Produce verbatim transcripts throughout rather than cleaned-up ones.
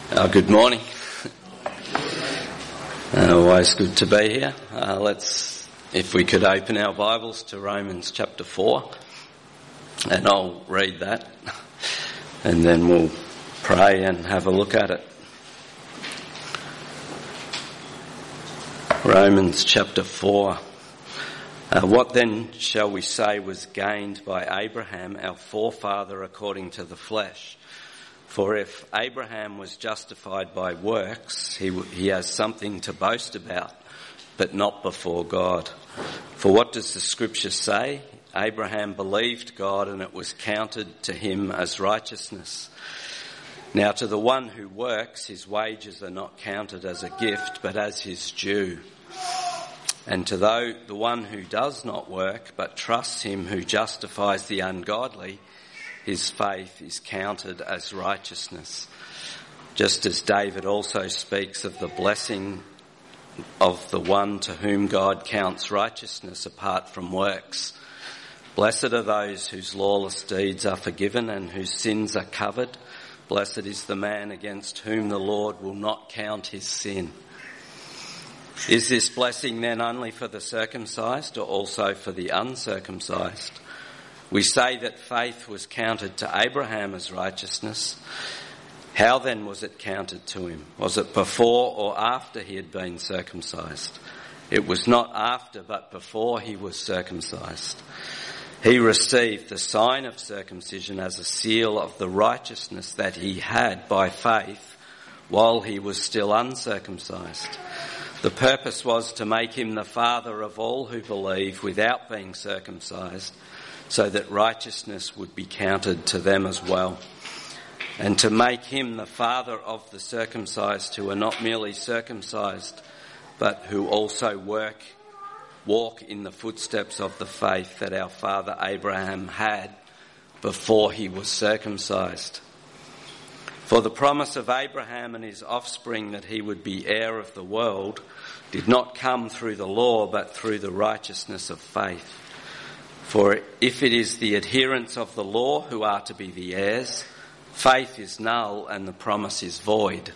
Uh, good morning. Uh, always good to be here. Uh, let's, if we could open our Bibles to Romans chapter four, and I'll read that, and then we'll pray and have a look at it. Romans chapter four. Uh, what then shall we say was gained by Abraham, our forefather according to the flesh? For if Abraham was justified by works, he, he has something to boast about, but not before God. For what does the scripture say? Abraham believed God and it was counted to him as righteousness. Now to the one who works, his wages are not counted as a gift, but as his due. And to though the one who does not work, but trusts him who justifies the ungodly, his faith is counted as righteousness. Just as David also speaks of the blessing of the one to whom God counts righteousness apart from works. Blessed are those whose lawless deeds are forgiven and whose sins are covered. Blessed is the man against whom the Lord will not count his sin. Is this blessing then only for the circumcised or also for the uncircumcised? We say that faith was counted to Abraham as righteousness. How then was it counted to him? Was it before or after he had been circumcised? It was not after, but before he was circumcised. He received the sign of circumcision as a seal of the righteousness that he had by faith while he was still uncircumcised. The purpose was to make him the father of all who believe without being circumcised, so that righteousness would be counted to them as well, and to make him the father of the circumcised who are not merely circumcised, but who also work, walk in the footsteps of the faith that our father Abraham had before he was circumcised. For the promise of Abraham and his offspring that he would be heir of the world did not come through the law, but through the righteousness of faith. For if it is the adherents of the law who are to be the heirs, faith is null and the promise is void.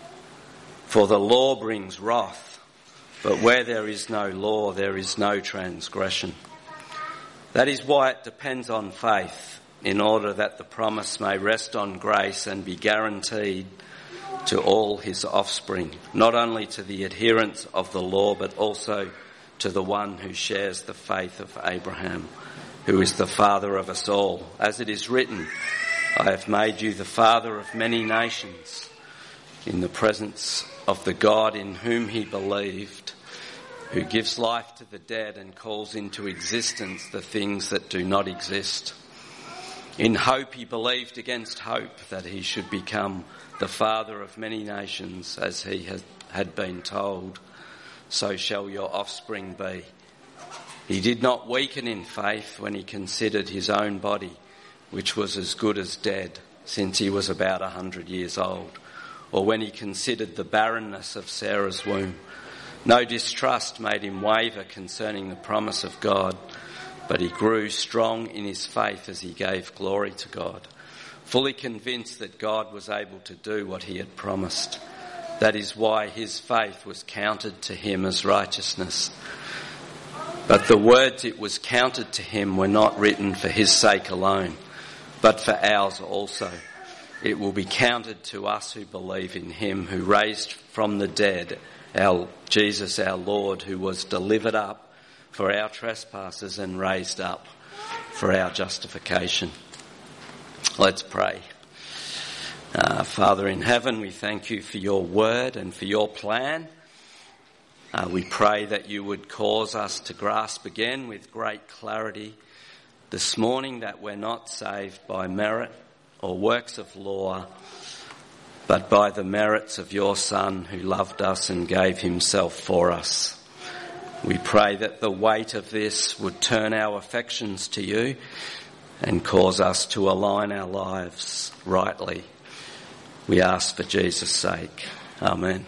For the law brings wrath, but where there is no law, there is no transgression. That is why it depends on faith, in order that the promise may rest on grace and be guaranteed to all his offspring, not only to the adherents of the law, but also to the one who shares the faith of Abraham, who is the father of us all. As it is written, I have made you the father of many nations, in the presence of the God in whom he believed, who gives life to the dead and calls into existence the things that do not exist. In hope he believed against hope that he should become the father of many nations, as he had been told, so shall your offspring be. He did not weaken in faith when he considered his own body, which was as good as dead, since he was about a hundred years old, or when he considered the barrenness of Sarah's womb. No distrust made him waver concerning the promise of God, but he grew strong in his faith as he gave glory to God, fully convinced that God was able to do what he had promised. That is why his faith was counted to him as righteousness. But the words it was counted to him were not written for his sake alone, but for ours also. It will be counted to us who believe in him who raised from the dead our Jesus our Lord, who was delivered up for our trespasses and raised up for our justification. Let's pray. Uh, Father in heaven, we thank you for your word and for your plan. Uh, we pray that you would cause us to grasp again with great clarity this morning that we're not saved by merit or works of law, but by the merits of your Son who loved us and gave himself for us. We pray that the weight of this would turn our affections to you and cause us to align our lives rightly. We ask for Jesus' sake. Amen.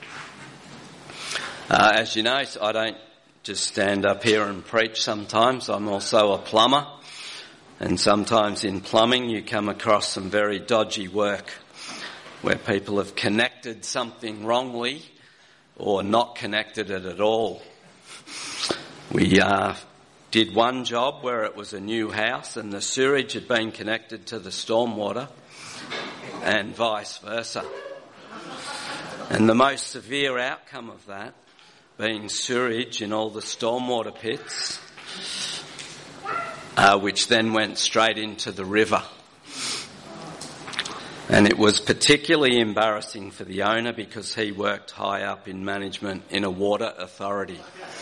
Uh, as you know, I don't just stand up here and preach sometimes. I'm also a plumber. And sometimes in plumbing you come across some very dodgy work where people have connected something wrongly or not connected it at all. We uh, did one job where it was a new house and the sewerage had been connected to the stormwater and vice versa. And the most severe outcome of that being sewerage in all the stormwater pits, uh, which then went straight into the river. And it was particularly embarrassing for the owner because he worked high up in management in a water authority.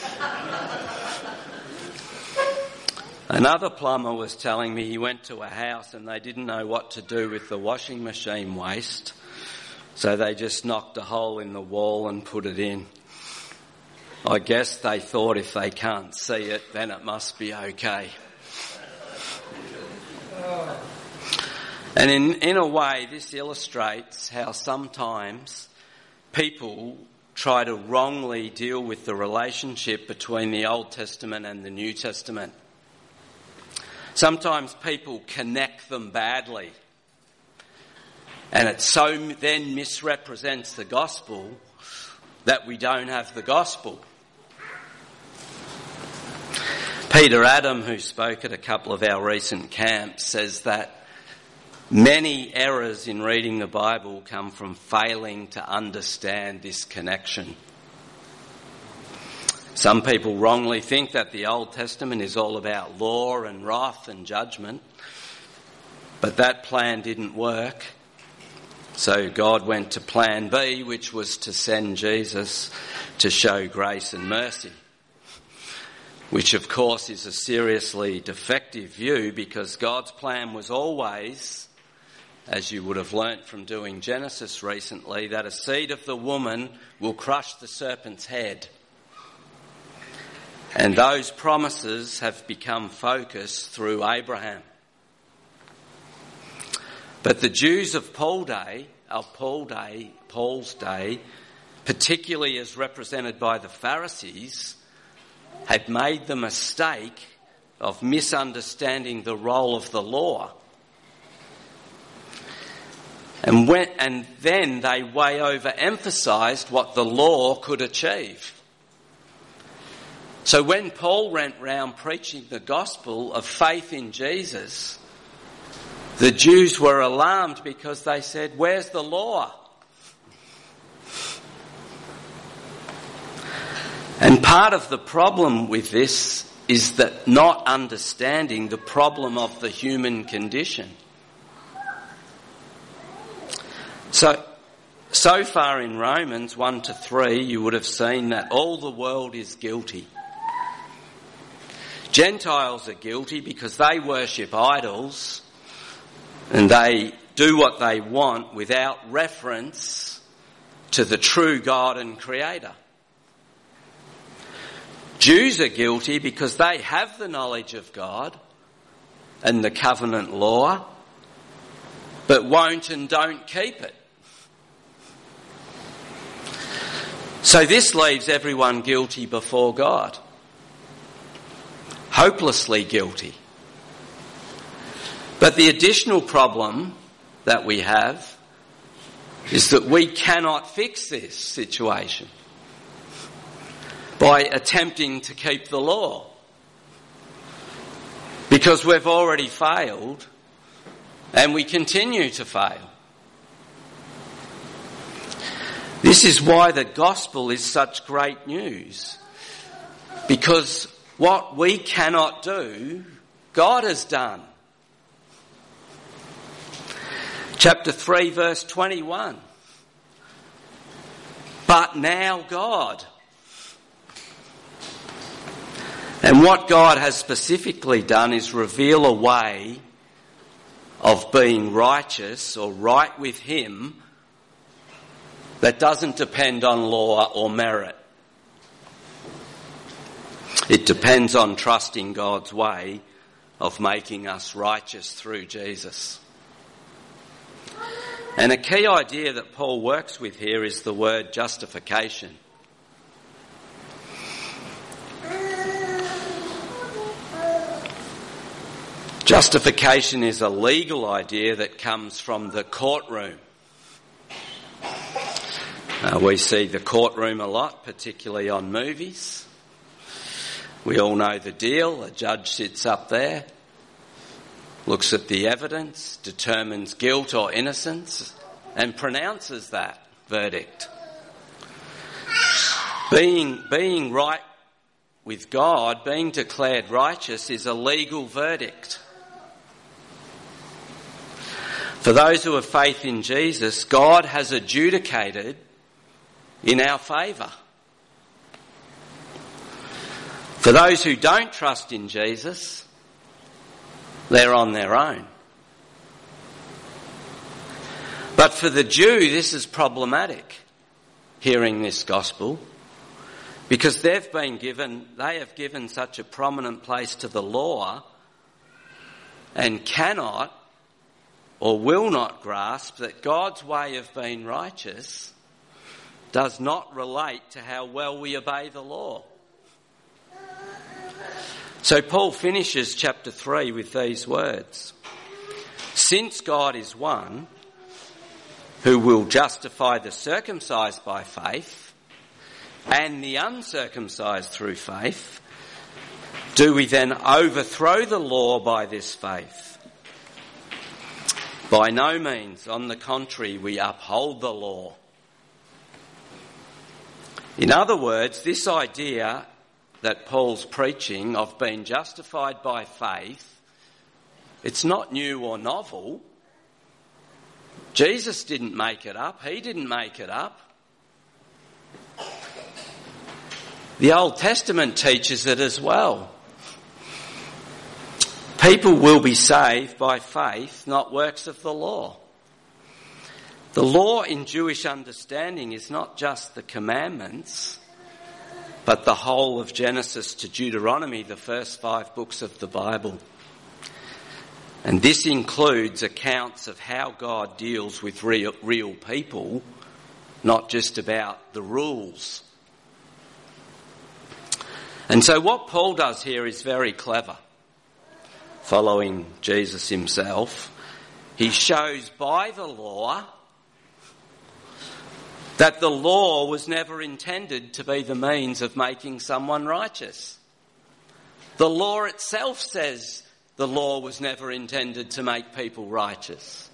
Another plumber was telling me he went to a house and they didn't know what to do with the washing machine waste, so they just knocked a hole in the wall and put it in. I guess they thought if they can't see it, then it must be okay. And in, in a way, this illustrates how sometimes people try to wrongly deal with the relationship between the Old Testament and the New Testament. Sometimes people connect them badly, and it so then misrepresents the gospel that we don't have the gospel. Peter Adam, who spoke at a couple of our recent camps, says that many errors in reading the Bible come from failing to understand this connection. Some people wrongly think that the Old Testament is all about law and wrath and judgment, but that plan didn't work. So God went to plan B, which was to send Jesus to show grace and mercy, which of course is a seriously defective view, because God's plan was always, as you would have learnt from doing Genesis recently, that a seed of the woman will crush the serpent's head. And those promises have become focused through Abraham. But the Jews of Paul day, of Paul day, Paul's day, particularly as represented by the Pharisees, had made the mistake of misunderstanding the role of the law. And, when, and then they way overemphasised what the law could achieve. So when Paul went round preaching the gospel of faith in Jesus, the Jews were alarmed because they said, "Where's the law?" And part of the problem with this is that not understanding the problem of the human condition. So, so far in Romans one to three, you would have seen that all the world is guilty. Gentiles are guilty because they worship idols and they do what they want without reference to the true God and Creator. Jews are guilty because they have the knowledge of God and the covenant law, but won't and don't keep it. So this leaves everyone guilty before God. Hopelessly guilty. But the additional problem that we have is that we cannot fix this situation by attempting to keep the law, because we've already failed and we continue to fail. This is why the gospel is such great news, because what we cannot do, God has done. Chapter three, verse twenty-one. But now God. And what God has specifically done is reveal a way of being righteous or right with Him that doesn't depend on law or merit. It depends on trusting God's way of making us righteous through Jesus. And a key idea that Paul works with here is the word justification. Justification is a legal idea that comes from the courtroom. Uh, we see the courtroom a lot, particularly on movies. We all know the deal. A judge sits up there, looks at the evidence, determines guilt or innocence, and pronounces that verdict. Being, being right with God, being declared righteous, is a legal verdict. For those who have faith in Jesus, God has adjudicated in our favour. For those who don't trust in Jesus, they're on their own. But for the Jew, this is problematic, hearing this gospel, because they've been given, they have given such a prominent place to the law and cannot or will not grasp that God's way of being righteous does not relate to how well we obey the law. So Paul finishes chapter three with these words. Since God is one who will justify the circumcised by faith and the uncircumcised through faith, do we then overthrow the law by this faith? By no means. On the contrary, we uphold the law. In other words, this idea that Paul's preaching of being justified by faith, it's not new or novel. Jesus didn't make it up. He didn't make it up. The Old Testament teaches it as well. People will be saved by faith, not works of the law. The law in Jewish understanding is not just the commandments, but the whole of Genesis to Deuteronomy, the first five books of the Bible. And this includes accounts of how God deals with real, real people, not just about the rules. And so what Paul does here is very clever. Following Jesus himself, he shows by the law that the law was never intended to be the means of making someone righteous. The law itself says the law was never intended to make people righteous.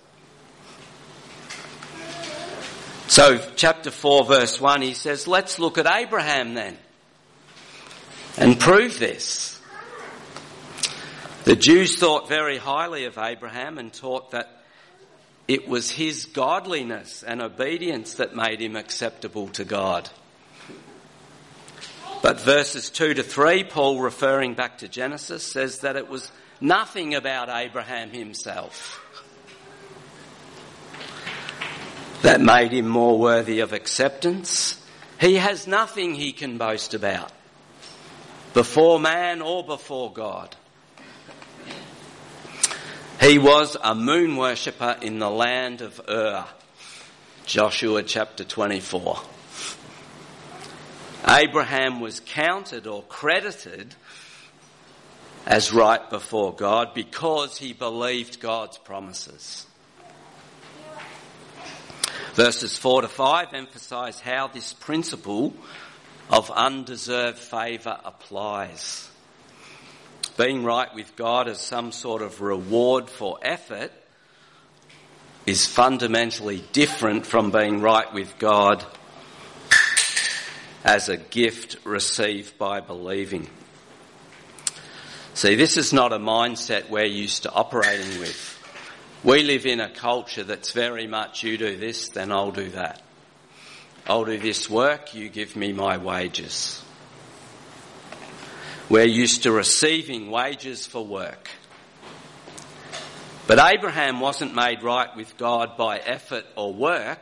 So chapter four verse one, he says, let's look at Abraham then and prove this. The Jews thought very highly of Abraham and taught that it was his godliness and obedience that made him acceptable to God. But verses two to three, Paul, referring back to Genesis, says that it was nothing about Abraham himself that made him more worthy of acceptance. He has nothing he can boast about before man or before God. He was a moon worshipper in the land of Ur. Joshua chapter twenty-four. Abraham was counted or credited as right before God because he believed God's promises. Verses four to five emphasise how this principle of undeserved favour applies. Being right with God as some sort of reward for effort is fundamentally different from being right with God as a gift received by believing. See, this is not a mindset we're used to operating with. We live in a culture that's very much, you do this, then I'll do that. I'll do this work, you give me my wages. We're used to receiving wages for work. But Abraham wasn't made right with God by effort or work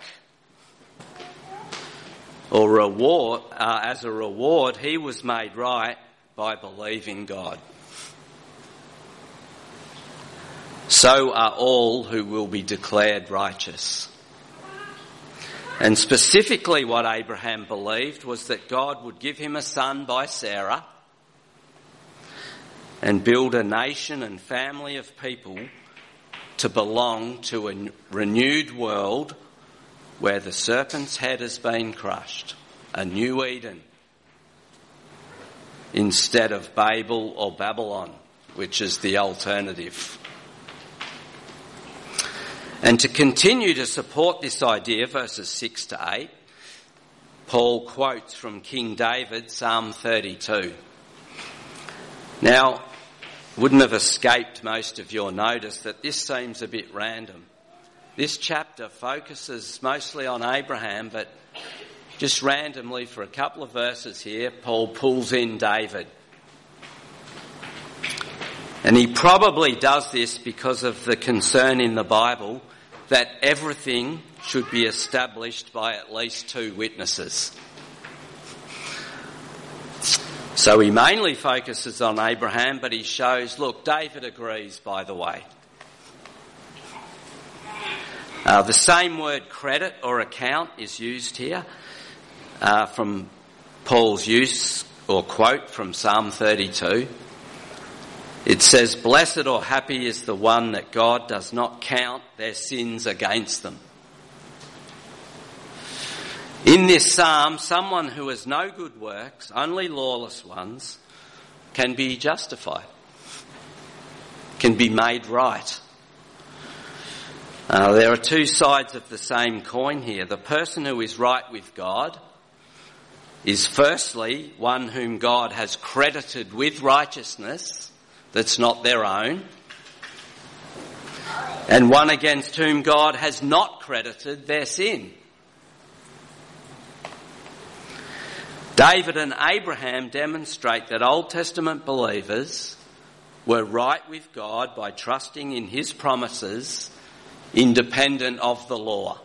or reward. Uh, as a reward, he was made right by believing God. So are all who will be declared righteous. And specifically what Abraham believed was that God would give him a son by Sarah and build a nation and family of people to belong to a renewed world where the serpent's head has been crushed, a new Eden, instead of Babel or Babylon, which is the alternative. And to continue to support this idea, verses six to eight, Paul quotes from King David, Psalm thirty-two. Now, wouldn't have escaped most of your notice that this seems a bit random. This chapter focuses mostly on Abraham, but just randomly for a couple of verses here, Paul pulls in David. And he probably does this because of the concern in the Bible that everything should be established by at least two witnesses. So he mainly focuses on Abraham, but he shows, look, David agrees, by the way. Uh, the same word credit or account is used here uh, from Paul's use or quote from Psalm thirty-two. It says, "Blessed or happy is the one that God does not count their sins against them." In this psalm, someone who has no good works, only lawless ones, can be justified, can be made right. Uh, there are two sides of the same coin here. The person who is right with God is firstly one whom God has credited with righteousness that's not their own, and one against whom God has not credited their sin. David and Abraham demonstrate that Old Testament believers were right with God by trusting in his promises independent of the law.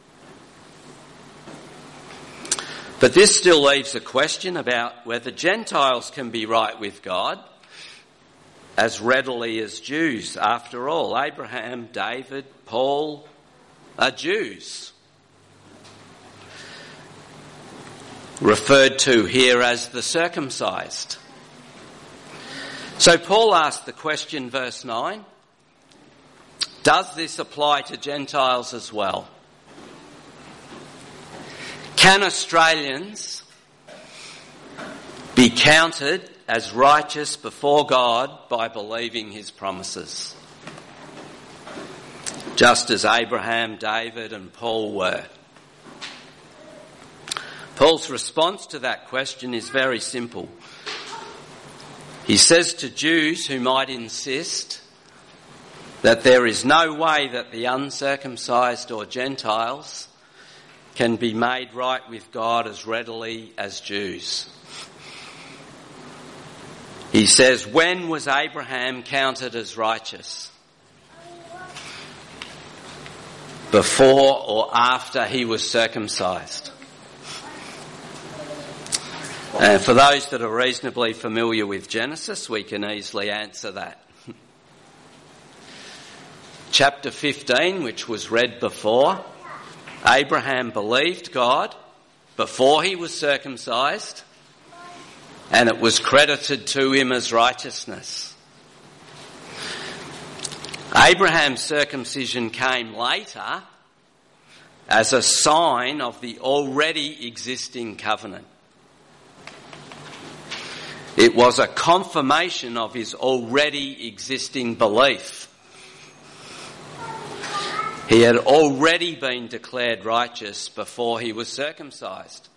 But this still leaves a question about whether Gentiles can be right with God as readily as Jews. After all, Abraham, David, Paul are Jews, referred to here as the circumcised. So Paul asked the question, verse nine, does this apply to Gentiles as well? Can Australians be counted as righteous before God by believing his promises, just as Abraham, David and Paul were? Paul's response to that question is very simple. He says to Jews who might insist that there is no way that the uncircumcised or Gentiles can be made right with God as readily as Jews. He says, when was Abraham counted as righteous? Before or after he was circumcised? And for those that are reasonably familiar with Genesis, we can easily answer that. Chapter fifteen, which was read before, Abraham believed God before he was circumcised, and it was credited to him as righteousness. Abraham's circumcision came later as a sign of the already existing covenant. It was a confirmation of his already existing belief. He had already been declared righteous before he was circumcised.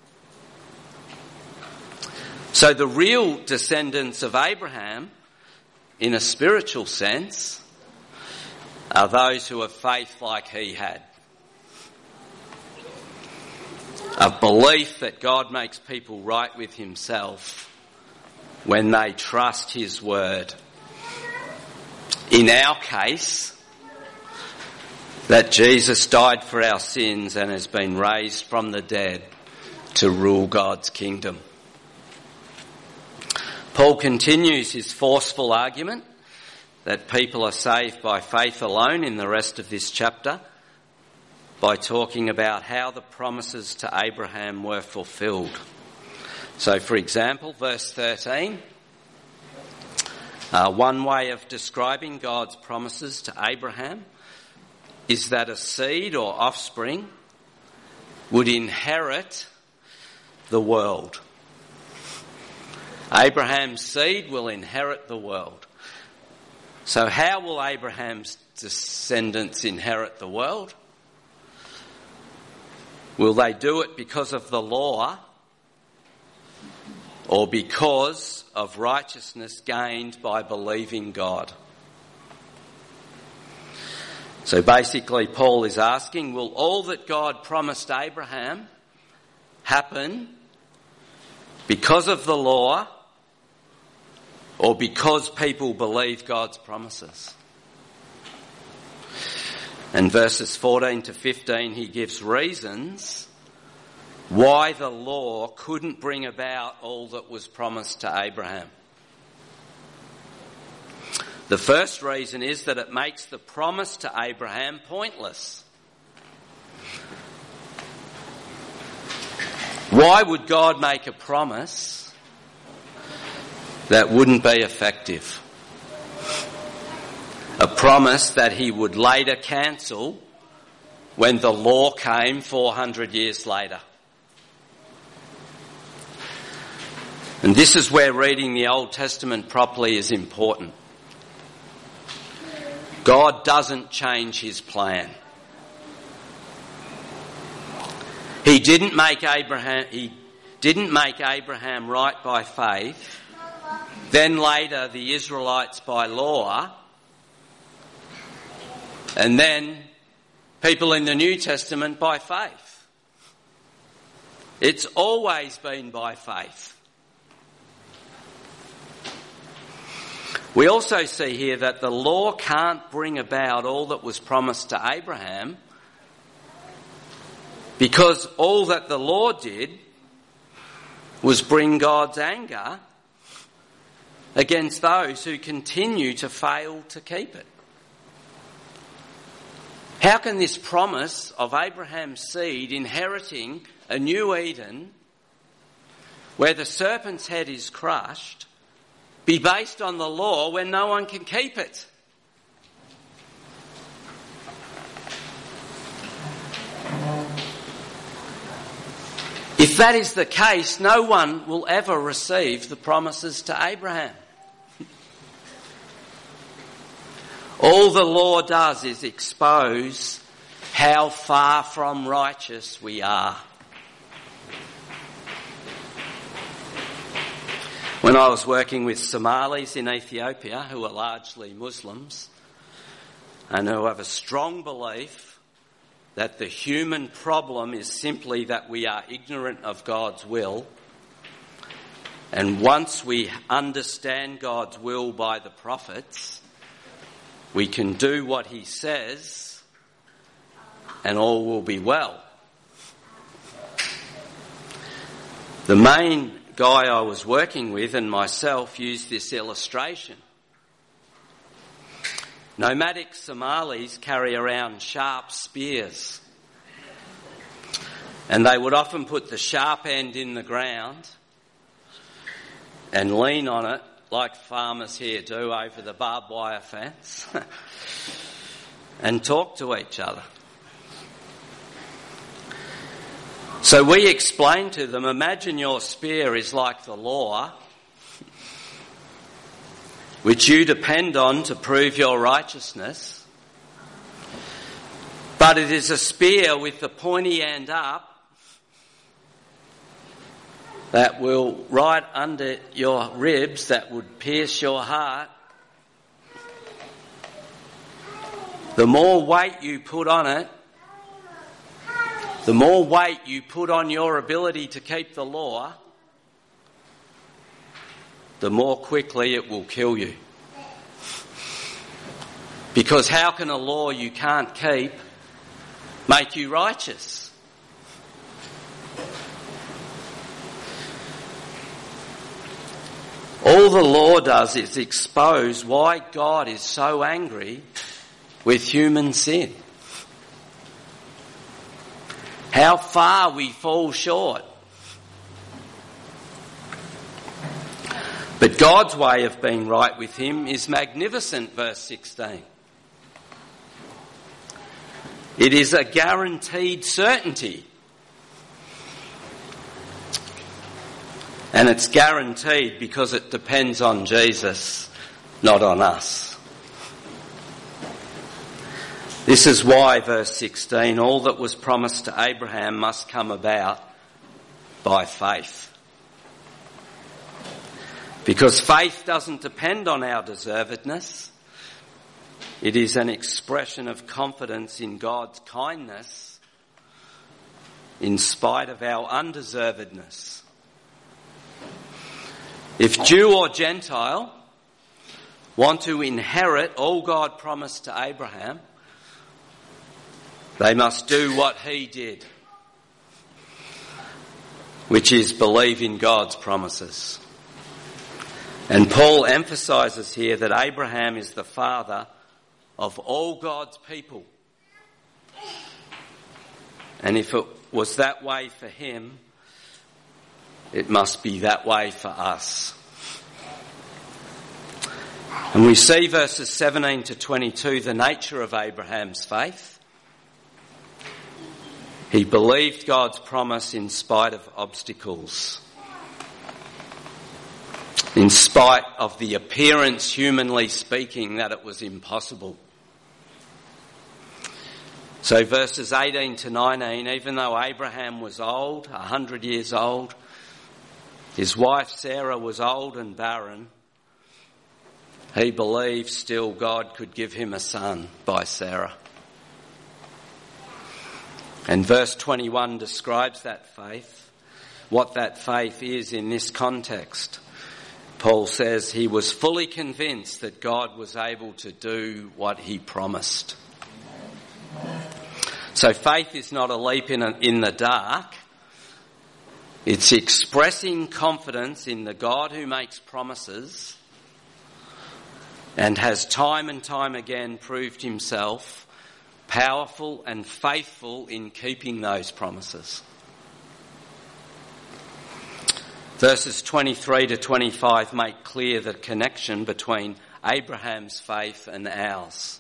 So the real descendants of Abraham, in a spiritual sense, are those who have faith like he had. A belief that God makes people right with himself when they trust his word. In our case, that Jesus died for our sins and has been raised from the dead to rule God's kingdom. Paul continues his forceful argument that people are saved by faith alone in the rest of this chapter by talking about how the promises to Abraham were fulfilled. So, for example, verse thirteen, uh, one way of describing God's promises to Abraham is that a seed or offspring would inherit the world. Abraham's seed will inherit the world. So how will Abraham's descendants inherit the world? Will they do it because of the law or because of righteousness gained by believing God? So basically Paul is asking, will all that God promised Abraham happen because of the law or because people believe God's promises? In verses fourteen to fifteen, he gives reasons why the law couldn't bring about all that was promised to Abraham. The first reason is that it makes the promise to Abraham pointless. Why would God make a promise that wouldn't be effective? A promise that he would later cancel when the law came four hundred years later. And this is where reading the Old Testament properly is important. God doesn't change his plan. He didn't make Abraham, he didn't make Abraham right by faith, then later the Israelites by law, and then people in the New Testament by faith. It's always been by faith. We also see here that the law can't bring about all that was promised to Abraham because all that the law did was bring God's anger against those who continue to fail to keep it. How can this promise of Abraham's seed inheriting a new Eden where the serpent's head is crushed be based on the law when no one can keep it? If that is the case, no one will ever receive the promises to Abraham. All the law does is expose how far from righteous we are. When I was working with Somalis in Ethiopia, who are largely Muslims, and who have a strong belief that the human problem is simply that we are ignorant of God's will, and once we understand God's will by the prophets, we can do what he says and all will be well. The main guy I was working with and myself used this illustration. Nomadic Somalis carry around sharp spears, and they would often put the sharp end in the ground and lean on it like farmers here do over the barbed wire fence and talk to each other. So we explained to them, imagine your spear is like the law, which you depend on to prove your righteousness, but it is a spear with the pointy end up that will right under your ribs, that would pierce your heart. The more weight you put on it, the more weight you put on your ability to keep the law, the more quickly it will kill you. Because how can a law you can't keep make you righteous? All the law does is expose why God is so angry with human sin. How far we fall short. But God's way of being right with him is magnificent, verse sixteen. It is a guaranteed certainty. And it's guaranteed because it depends on Jesus, not on us. This is why, verse sixteen, all that was promised to Abraham must come about by faith. Because faith doesn't depend on our deservedness. It is an expression of confidence in God's kindness in spite of our undeservedness. If Jew or Gentile want to inherit all God promised to Abraham, they must do what he did, which is believe in God's promises. And Paul emphasises here that Abraham is the father of all God's people. And if it was that way for him, it must be that way for us. And we see verses seventeen to twenty-two, the nature of Abraham's faith. He believed God's promise in spite of obstacles, in spite of the appearance, humanly speaking, that it was impossible. So verses eighteen to nineteen, even though Abraham was old, a hundred years old, his wife Sarah was old and barren, he believed still God could give him a son by Sarah. And verse twenty-one describes that faith, what that faith is in this context. Paul says he was fully convinced that God was able to do what he promised. So faith is not a leap in, a, in the dark. It's expressing confidence in the God who makes promises and has time and time again proved himself powerful and faithful in keeping those promises. Verses twenty-three to twenty-five make clear the connection between Abraham's faith and ours.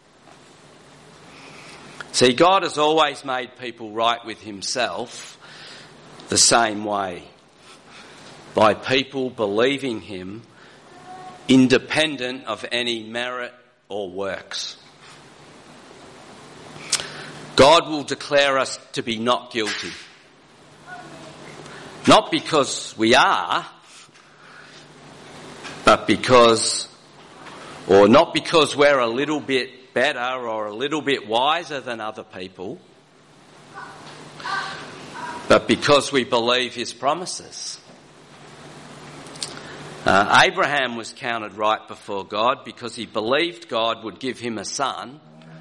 See, God has always made people right with himself the same way, by people believing him independent of any merit or works. God will declare us to be not guilty. Not because we are, but because, or not because we're a little bit better or a little bit wiser than other people, but because we believe his promises. Uh, Abraham was counted right before God because he believed God would give him a son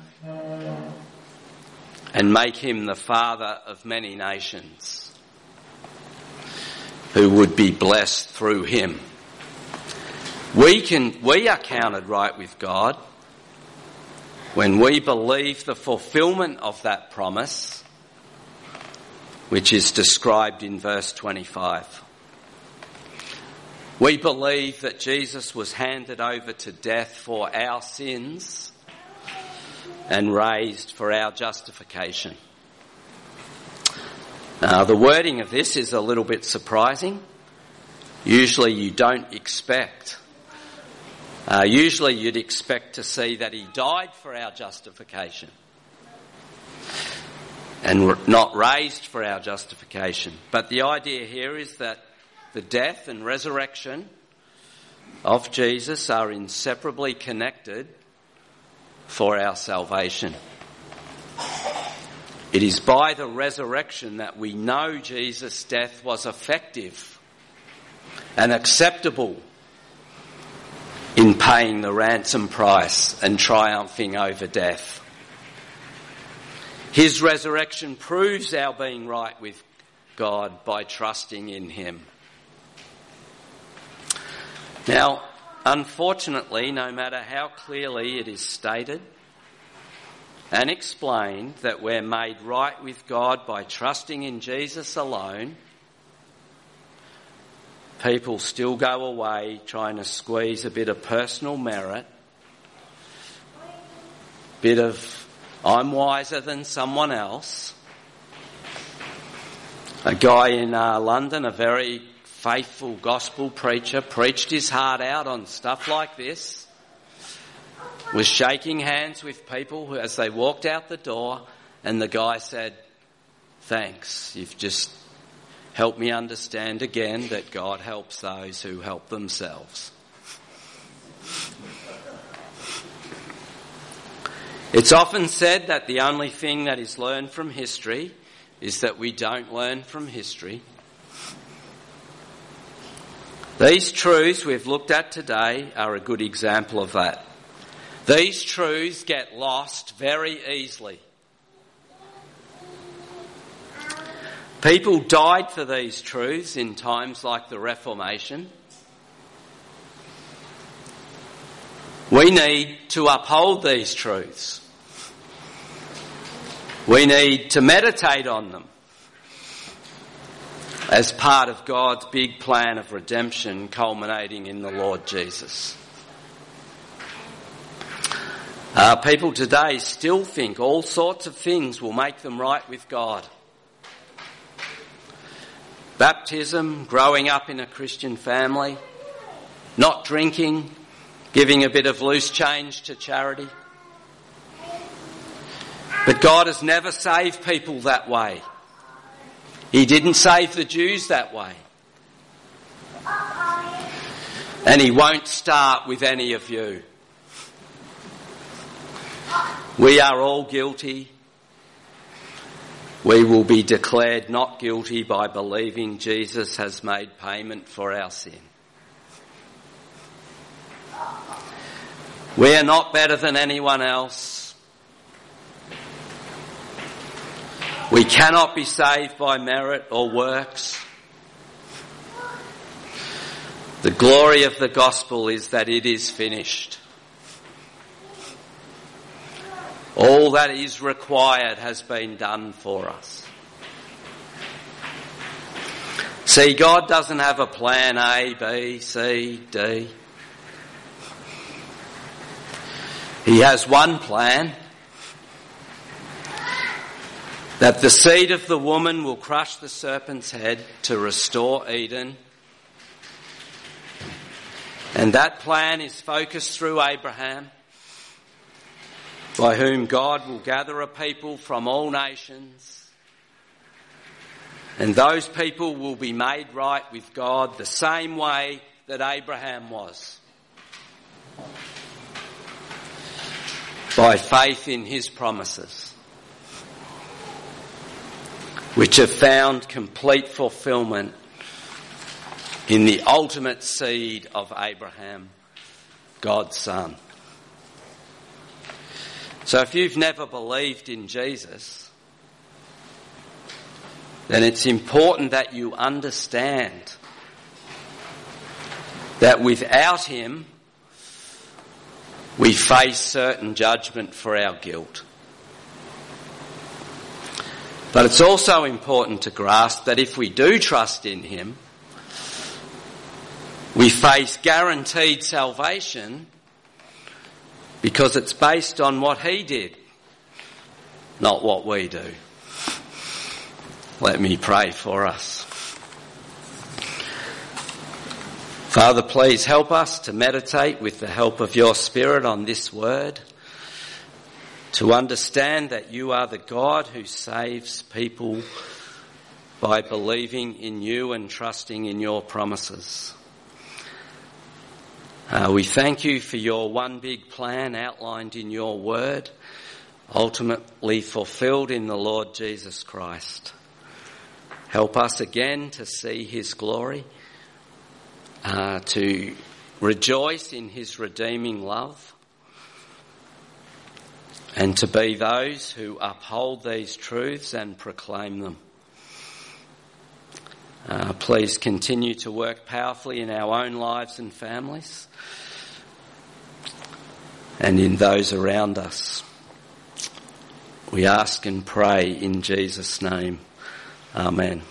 and make him the father of many nations who would be blessed through him. We can, we are counted right with God when we believe the fulfilment of that promise, which is described in verse twenty-five. We believe that Jesus was handed over to death for our sins and raised for our justification. Now, the wording of this is a little bit surprising. Usually you don't expect. Uh, usually you'd expect to see that he died for our justification and not raised for our justification. But the idea here is that the death and resurrection of Jesus are inseparably connected for our salvation. It is by the resurrection that we know Jesus' death was effective and acceptable in paying the ransom price and triumphing over death. His resurrection proves our being right with God by trusting in him. Now, unfortunately, no matter how clearly it is stated and explained that we're made right with God by trusting in Jesus alone, people still go away trying to squeeze a bit of personal merit, bit of I'm wiser than someone else. A guy in uh, London, a very faithful gospel preacher, preached his heart out on stuff like this, was shaking hands with people who, as they walked out the door, and the guy said, "Thanks, you've just helped me understand again that God helps those who help themselves." It's often said that the only thing that is learned from history is that we don't learn from history. These truths we've looked at today are a good example of that. These truths get lost very easily. People died for these truths in times like the Reformation. We need to uphold these truths. We need to meditate on them as part of God's big plan of redemption culminating in the Lord Jesus. Uh, people today still think all sorts of things will make them right with God. Baptism, growing up in a Christian family, not drinking, giving a bit of loose change to charity. But God has never saved people that way. He didn't save the Jews that way. And He won't start with any of you. We are all guilty. We will be declared not guilty by believing Jesus has made payment for our sin. We are not better than anyone else. We cannot be saved by merit or works. The glory of the gospel is that it is finished. All that is required has been done for us. See, God doesn't have a plan A, B, C, D. He has one plan, that the seed of the woman will crush the serpent's head to restore Eden. And that plan is focused through Abraham, by whom God will gather a people from all nations. And those people will be made right with God the same way that Abraham was. By faith in His promises, which have found complete fulfilment in the ultimate seed of Abraham, God's Son. So if you've never believed in Jesus, then it's important that you understand that without Him, we face certain judgment for our guilt. But it's also important to grasp that if we do trust in Him, we face guaranteed salvation because it's based on what He did, not what we do. Let me pray for us. Father, please help us to meditate with the help of Your Spirit on this word, to understand that You are the God who saves people by believing in You and trusting in Your promises. Uh, we thank You for Your one big plan outlined in Your word, ultimately fulfilled in the Lord Jesus Christ. Help us again to see His glory, uh, to rejoice in His redeeming love, and to be those who uphold these truths and proclaim them. Uh, please continue to work powerfully in our own lives and families and in those around us. We ask and pray in Jesus' name. Amen.